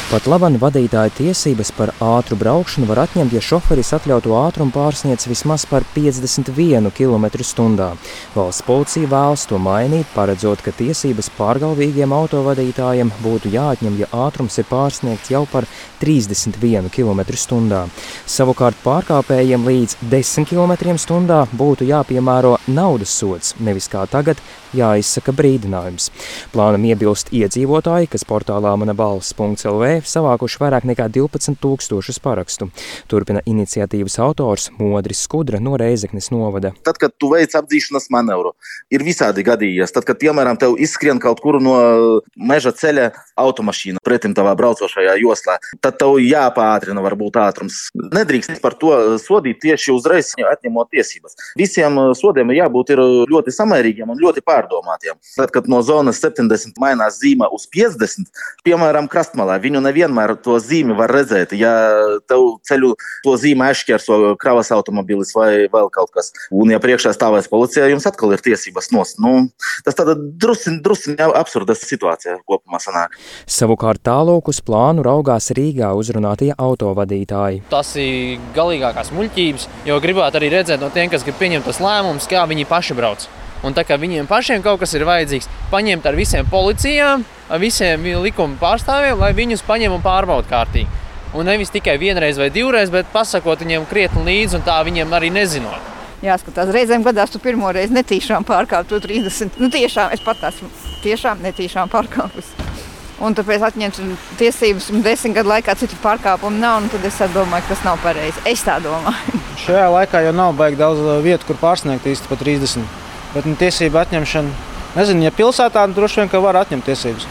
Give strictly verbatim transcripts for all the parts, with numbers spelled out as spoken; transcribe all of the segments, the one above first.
Pat laban vadītāja tiesības par ātru braukšanu var atņemt, ja šoferis atļautu ātrumu pārsniedz vismaz par piecdesmit vienu kilometru stundā. Valsts policija vēlas to mainīt, paredzot, ka tiesības pārgalvīgiem autovadītājiem būtu jāatņem, ja ātrums ir pārsniegts jau par trīsdesmit vienu kilometru stundā. Savukārt pārkāpējiem līdz desmit kilometriem stundā būtu jāpiemēro naudas sods, nevis kā tagad jāizsaka brīdinājums. Plānam iebilst iedzīvotāji, kas portālā mana balss punkts el vē savākuši vairāk nekā divpadsmit tūkstošus parakstu. Turpina iniciatīvas autors Modris Skudra no Reizeknes novada. Tad, kad tu veic apdzīšanas manevru, ir visādi gadījies. Tad, kad, piemēram, tev izskrien kaut kuru no meža ceļa automašīna pretim tavā braucošajā joslā, tad tev jāpātrina varbūt ātrums. Nedrīkst par to sodīt tieši uzreiz atņemot tiesības. Visiem sodiem ir jābūt ir ļoti samērīgiem un ļoti pārdomātiem. Tad, kad no zonas septiņdesmit mainās zīme uz piecdesmit, piemēram, krastmalā, viņu nevienmēr to zīmi var redzēt. Ja tev ceļu to zīmi aizšķērso kravas automobilis vai vēl kaut kas, un ja priekšā stāvēs policijā, jums atkal ir tiesības nost. Nu, tas tāda drusiņ, drusiņ absurda situācija kopumā sanāk. Savukārt tālāk uz plānu raugās Rīgā uzrunātie autovadītāji. Tas ir galīgākās muļķības, jo gribētu arī redzēt no tiem, kas grib pieņemt tas lēmums, kā viņi paši brauc. Un tā kā viņiem pašiem kaut kas ir vajadzīgs, paņemt ar visiem policijām, ar visiem likuma pārstāvjiem, lai viņus paņem un pārbauda kārtīgi. Un nevis tikai vienreiz vai divreiz, bet pasakot viņiem krietni līdzi un tā viņiem arī nezinot. Jāskatās, reizēm gadās tu pirmo reizi netīšām pārkāpt to trīsdesmit. Nu tiešām, es pat esmu tiešām netīšām pārkāpus. Un tāpēc atņemt tiesības un desmit gadu laikā citu pārkāpumu nav, un tad es domāju, ka tas nav pareizi. Es tā domāju. Šajā laikā jau nav baigi daudz vietu, kur pārsniegt īsti pa trīsdesmit. Bet nu, tiesība atņemšana, nezinu, ja pilsētā, nu, droši vien, ka var atņemt tiesības.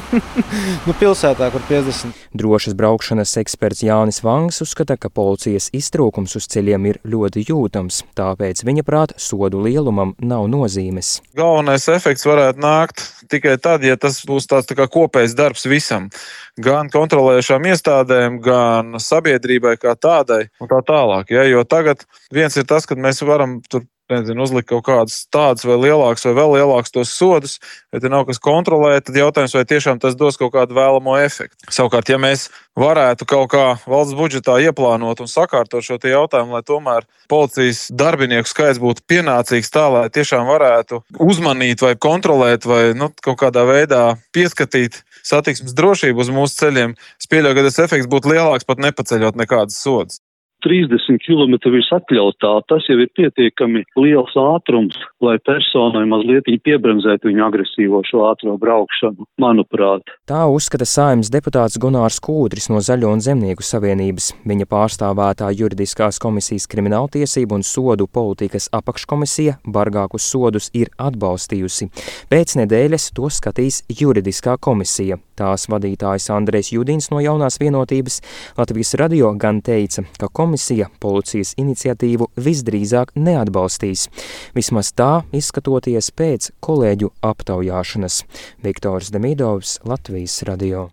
nu, pilsētā, kur piecdesmit. Drošas braukšanas eksperts Jānis Vangs uzskata, ka policijas iztrūkums uz ceļiem ir ļoti jūtams, tāpēc viņa prāt sodu lielumam nav nozīmes. Galvenais efekts varētu nākt tikai tad, ja tas būs tāds tā kā kopējs darbs visam. Gan kontrolējušām iestādēm, gan sabiedrībai kā tādai un tā tālāk. Ja? Jo tagad viens ir tas, kad mēs varam tur nezinu, uzlikt kaut kādus tādus vai lielākus vai vēl lielākus tos sodus, ja te nav kas kontrolē, tad jautājums, vai tiešām tas dos kaut kādu vēlamo efektu. Savukārt, ja mēs varētu kaut kā valsts budžetā ieplānot un sakārtot šo te jautājumu, lai tomēr policijas darbinieku skaits būtu pienācīgs tā, lai tiešām varētu uzmanīt vai kontrolēt vai nu, kaut kādā veidā pieskatīt satiksmes drošību uz mūsu ceļiem, es pieļauju, ka tas efekts būtu lielāks pat nepaceļot nekādas sodas. trīsdesmit kilometru virs atļautā, tas jau ir pietiekami liels ātrums, lai personai mazliet piebremzētu viņu agresīvo šo ātro braukšanu, manuprāt. Tā uzskata Saeimas deputāts Gunārs Kūdris no Zaļo un Zemnieku savienības. Viņa pārstāvētā juridiskās komisijas krimināltiesību un sodu politikas apakškomisija bargākus sodus ir atbalstījusi. Pēc nedēļas to skatīs juridiskā komisija. Tās vadītājs Andrejs Judins no Jaunās vienotības Latvijas radio gan teica, ka komisija policijas iniciatīvu visdrīzāk neatbalstīs. Vismaz tā izskatoties pēc kolēģu aptaujāšanas. Viktors Demidovs, Latvijas radio.